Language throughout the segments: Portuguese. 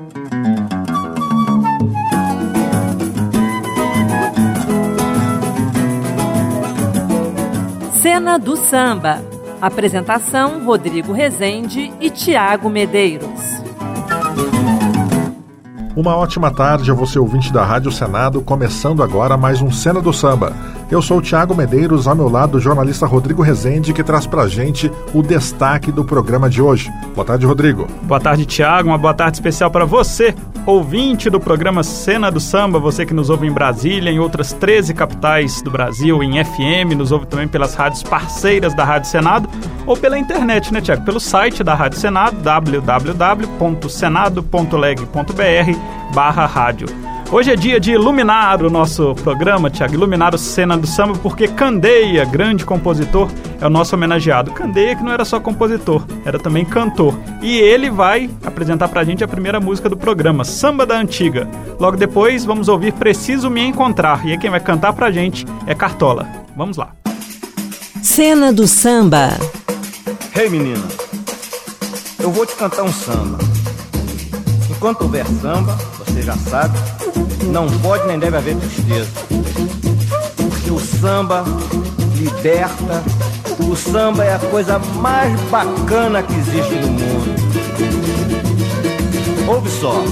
Cena do Samba. Apresentação: Rodrigo Rezende e Tiago Medeiros. Uma ótima tarde a você, ouvinte da Rádio Senado, começando agora mais um Cena do Samba. Eu sou o Tiago Medeiros, ao meu lado o jornalista Rodrigo Rezende, que traz pra gente o destaque do programa de hoje. Boa tarde, Rodrigo. Boa tarde, Tiago. Uma boa tarde especial para você, ouvinte do programa Cena do Samba, você que nos ouve em Brasília, em outras 13 capitais do Brasil, em FM, nos ouve também pelas rádios parceiras da Rádio Senado, ou pela internet, né, Tiago? Pelo site da Rádio Senado, www.senado.leg.br/rádio. Hoje é dia de iluminar o nosso programa, Tiago, iluminar o Cena do Samba, porque Candeia, grande compositor, é o nosso homenageado. Candeia que não era só compositor, era também cantor. E ele vai apresentar pra gente a primeira música do programa, Samba da Antiga. Logo depois vamos ouvir Preciso Me Encontrar, e aí quem vai cantar pra gente é Cartola. Vamos lá. Cena do Samba. Ei, menina, eu vou te cantar um samba. Enquanto houver samba, você já sabe, não pode nem deve haver tristeza. Porque o samba liberta, o samba é a coisa mais bacana que existe no mundo. Ouve só.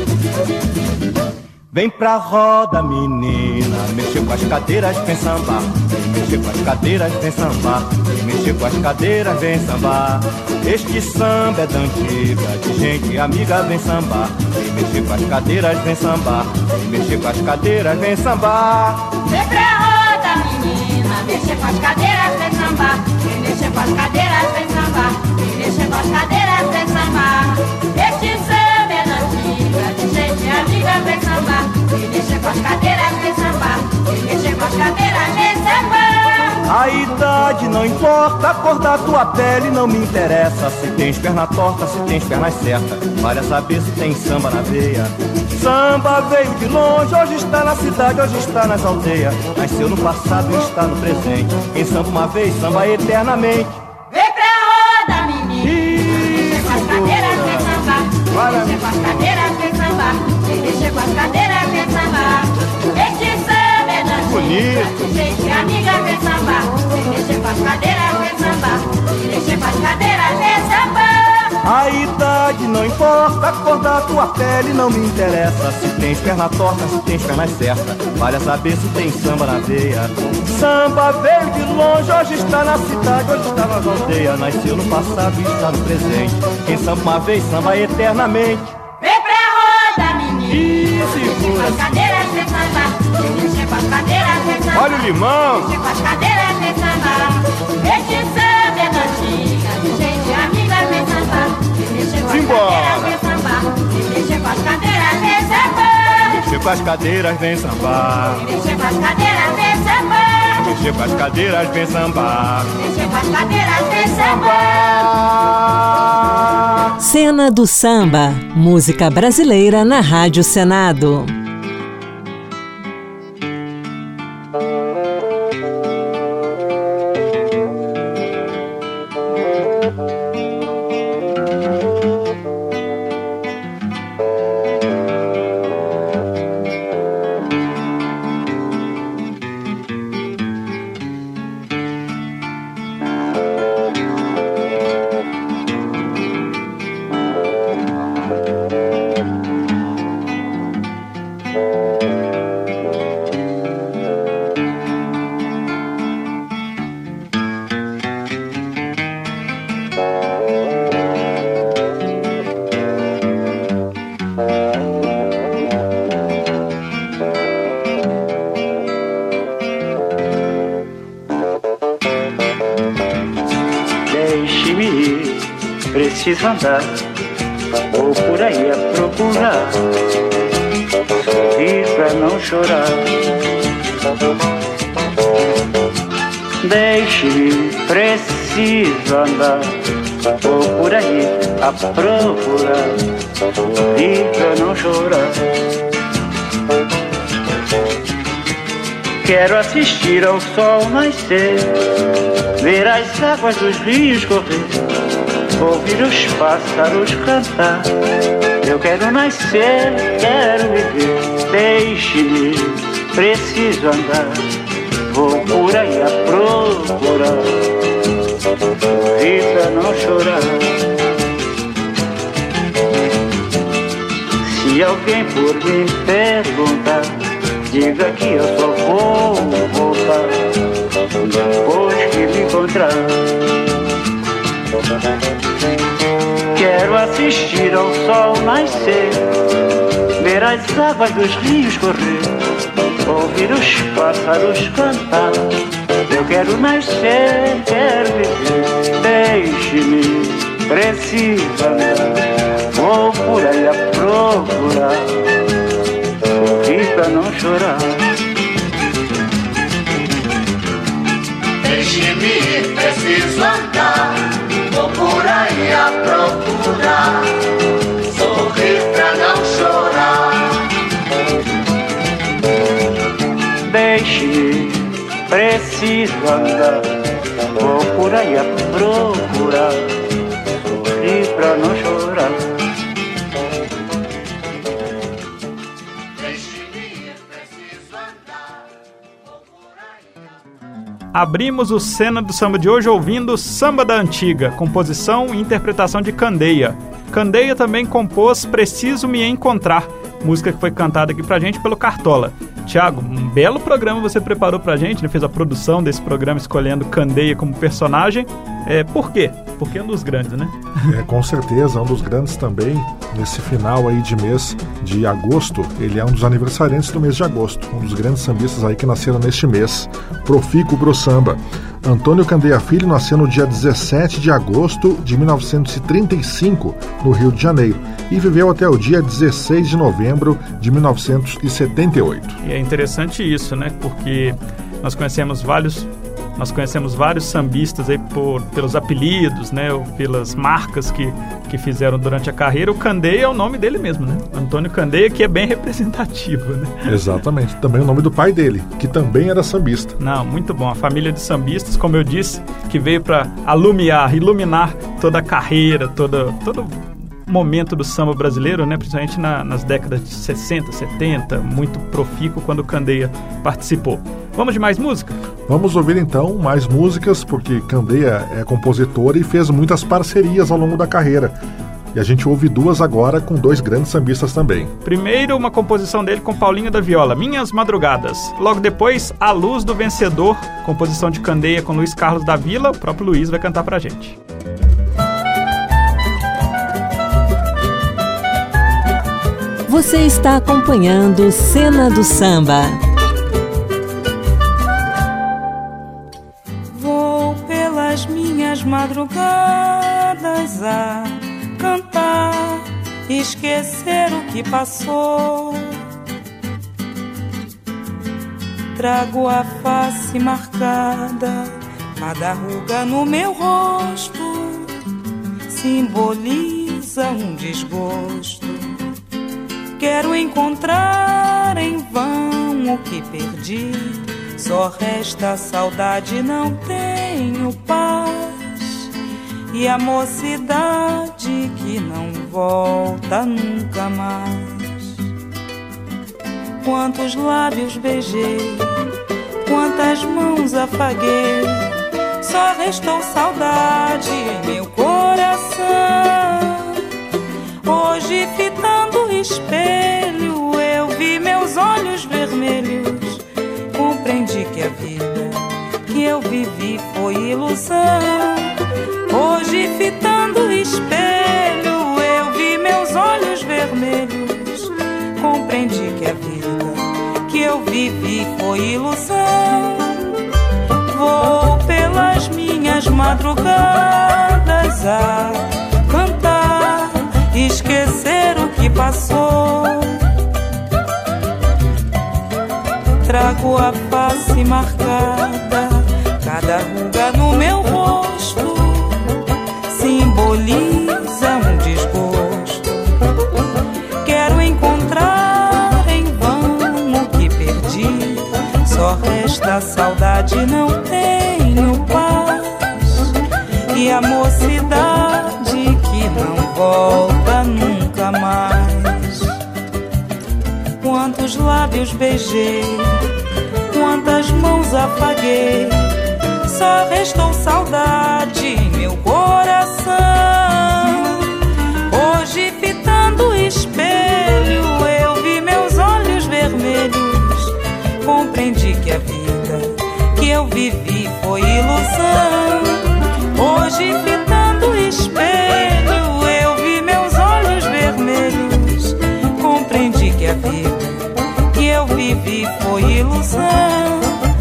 Vem pra roda, menina, mexer com as cadeiras, vem sambar. Mexer com as cadeiras, vem sambar. Mexer com as cadeiras, vem sambar. Este samba é da antiga, de gente amiga, vem sambar. Mexer com as cadeiras, vem sambar. Mexer com as cadeiras, vem sambar. Vem pra roda, menina, mexer com as cadeiras, vem sambar. Mexer com as cadeiras, vem sambar. Mexer com as cadeiras, vem sambar. Este samba é da antiga, de gente amiga, vem sambar. Mexer com as cadeiras, vem sambar. Mexer com as cadeiras, vem sambar. A idade não importa, a cor da tua pele não me interessa. Se tens perna torta, se tens pernas certas, vale saber se tem samba na veia. Samba veio de longe, hoje está na cidade, hoje está nas aldeias. Nasceu no passado e está no presente. Quem samba uma vez, samba eternamente. Vem pra roda, menino. Mexer com as cadeiras, vem sambar. Mexer com as cadeiras, vem sambar. Mexer com as cadeiras, vem sambar. Este samba é da antiga, de gente amiga, vem sambar. Mexer com as cadeiras, vem sambar. Mexer com as cadeiras, vem sambar. A idade não importa, a cor da tua pele não me interessa. Se tens perna torta, se tens pernas certas, vale saber se tem samba na veia. Samba veio de longe, hoje está na cidade, hoje está nas aldeias. Nasceu no passado e está no presente. Quem samba uma vez, samba eternamente. Vem pra roda, menino. Mexer com as cadeiras, vem sambar. Mexer com as cadeiras, vem sambar. Olha o limão. Mexer com as cadeiras, vem sambar. Este samba é da antiga, de gente amiga, vem sambar. Mexer com as cadeiras, vem sambar. Mexer com as cadeiras, vem sambar. Mexer com as cadeiras, vem sambar. Mexer com as cadeiras, vem sambar. Mexer com as cadeiras, vem sambar. Mexer com as cadeiras, vem sambar. Cena do Samba. Música brasileira na Rádio Senado. Preciso andar, vou por aí a procurar, sorrir pra não chorar. Deixe-me, preciso andar, vou por aí a procurar, sorrir pra não chorar. Quero assistir ao sol nascer, ver as águas dos rios correr, ouvir os pássaros cantar, Eu quero nascer, quero viver. Deixe-me, preciso andar. Vou por aí a procurar. Sorrir pra não chorar. Se alguém por me perguntar, diga que eu só vou voltar depois que me encontrar. Quero assistir ao sol nascer, ver as águas dos rios correr, ouvir os pássaros cantar. Eu quero nascer, quero viver. Deixe-me, preciso andar. Vou por aí a procurar. Sorrir pra não chorar. Deixe-me ir, preciso andar. Vou por aí a procurar. Sorrir pra não chorar. Deixe-me, preciso andar. Vou por aí a procurar. Sorrir pra não chorar. Abrimos o Cena do Samba de hoje ouvindo Samba da Antiga, composição e interpretação de Candeia. Candeia também compôs Preciso Me Encontrar, música que foi cantada aqui pra gente pelo Cartola. Tiago, um belo programa você preparou pra gente, né? Fez a produção desse programa escolhendo Candeia como personagem. Por quê? Porque é um dos grandes, né? Com certeza, um dos grandes também. Nesse final aí de mês de agosto, ele é um dos aniversariantes do mês de agosto. Um dos grandes sambistas aí que nasceram neste mês. Profícuo pro samba. Antônio Candeia Filho nasceu no dia 17 de agosto de 1935, no Rio de Janeiro, e viveu até o dia 16 de novembro de 1978. E é interessante isso, né? Porque nós conhecemos vários sambistas aí pelos apelidos, né? Ou pelas marcas que fizeram durante a carreira. O Candeia é o nome dele mesmo, né? Antônio Candeia, que é bem representativo, né? Exatamente. Também o nome do pai dele, que também era sambista. Não, muito bom. A família de sambistas, como eu disse, que veio para iluminar toda a carreira, todo momento do samba brasileiro, né? Principalmente nas décadas de 60, 70, muito profícuo quando o Candeia participou. Vamos de mais música? Vamos ouvir então mais músicas, porque Candeia é compositor e fez muitas parcerias ao longo da carreira. E a gente ouve duas agora com dois grandes sambistas também. Primeiro, uma composição dele com Paulinho da Viola, Minhas Madrugadas. Logo depois, A Luz do Vencedor, composição de Candeia com Luiz Carlos da Vila. O próprio Luiz vai cantar pra gente. Você está acompanhando Cena do Samba. Vou pelas minhas madrugadas a cantar, esquecer o que passou. Trago a face marcada, cada ruga no meu rosto simboliza um desgosto. Quero encontrar em vão o que perdi. Só resta saudade, não tenho paz. E a mocidade que não volta nunca mais. Quantos lábios beijei, quantas mãos afaguei. Só restou saudade em meu coração. Hoje fitando o espelho, eu vi meus olhos vermelhos. Compreendi que a vida que eu vivi foi ilusão. Hoje fitando o espelho, eu vi meus olhos vermelhos. Compreendi que a vida que eu vivi foi ilusão. Vou pelas minhas madrugadas a cantar, esquecer o que passou. Trago a face marcada, cada ruga no meu rosto simboliza um desgosto. Quero encontrar em vão o que perdi. Só resta saudade, não tenho paz. E a mocidade que não volta nunca mais. Quantos lábios beijei, quantas mãos afaguei, só restou saudade em meu coração. Hoje, fitando o espelho, eu vi meus olhos vermelhos, compreendi que a vida que eu vivi foi ilusão. Hoje, fitando o espelho, eu vi meus olhos vermelhos, compreendi que a vida que eu vivi foi ilusão.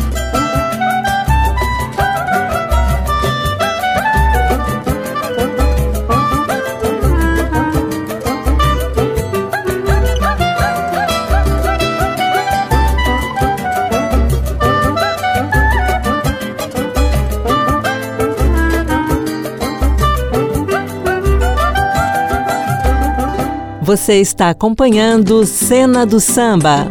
Você está acompanhando Cena do Samba.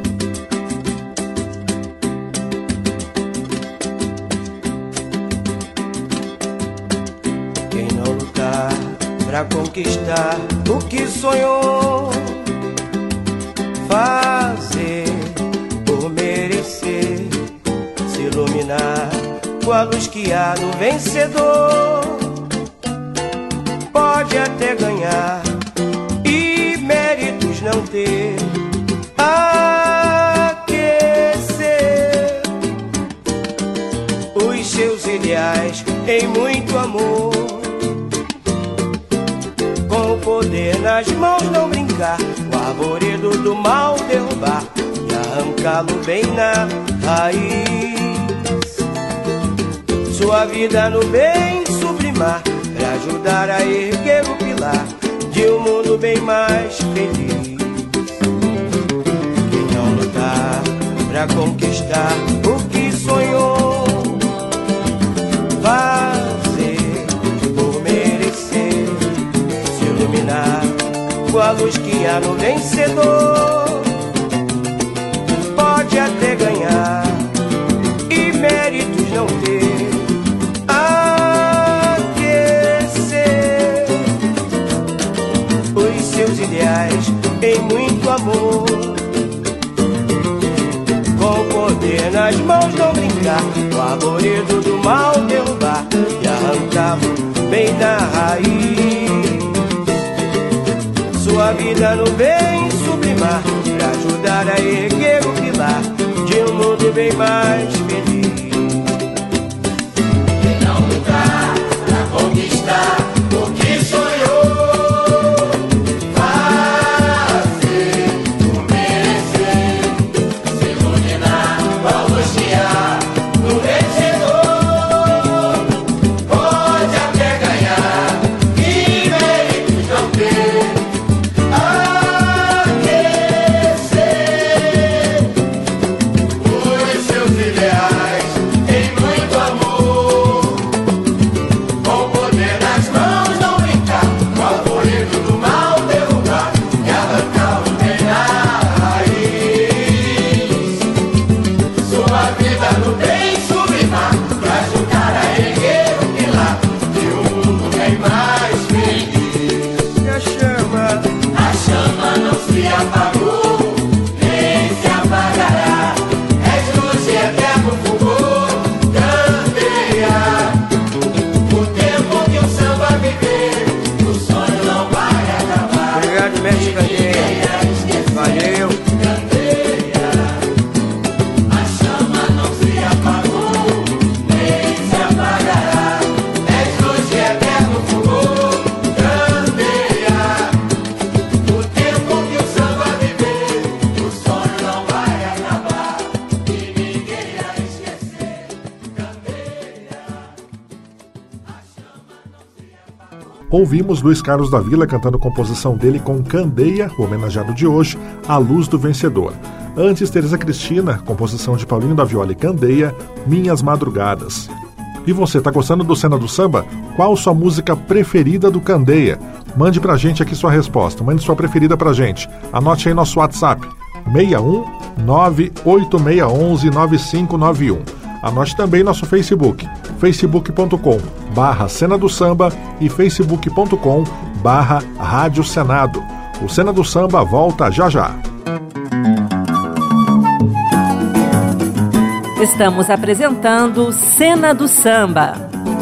Quem não lutar pra conquistar o que sonhou, fazer por merecer, se iluminar com a luz que há no vencedor, pode até ganhar e méritos não ter, aquecer os seus ideais em muito amor, com o poder nas mãos não brincar, o arvoredo do mal derrubar e arrancá-lo bem na raiz, sua vida no bem sublimar, pra ajudar a erguer o pilar de um mundo bem mais feliz. Quem não lutar pra conquistar o que sonhou, fazer por merecer, se iluminar com a luz que há no vencedor, pode até ganhar e méritos não ter, seus ideais em muito amor, com o poder nas mãos não brincar, o arvoredo do mal derrubar e arrancá-lo bem da raiz, sua vida no bem sublimar, pra ajudar a erguer o pilar de um mundo bem mais feliz. Quem não lutar pra conquistar o que sonhou, Ouvimos Luiz Carlos da Vila cantando composição dele com Candeia, o homenageado de hoje, A Luz do Vencedor. Antes, Teresa Cristina, composição de Paulinho da Viola e Candeia, Minhas Madrugadas. E você, tá gostando do Cena do Samba? Qual sua música preferida do Candeia? Mande pra gente aqui sua resposta, mande sua preferida pra gente. Anote aí nosso WhatsApp, 61 98611 9591. Anote também nosso Facebook, facebook.com/Cena do Samba e facebook.com/Rádio Senado. O Cena do Samba volta já já. Estamos apresentando Cena do Samba.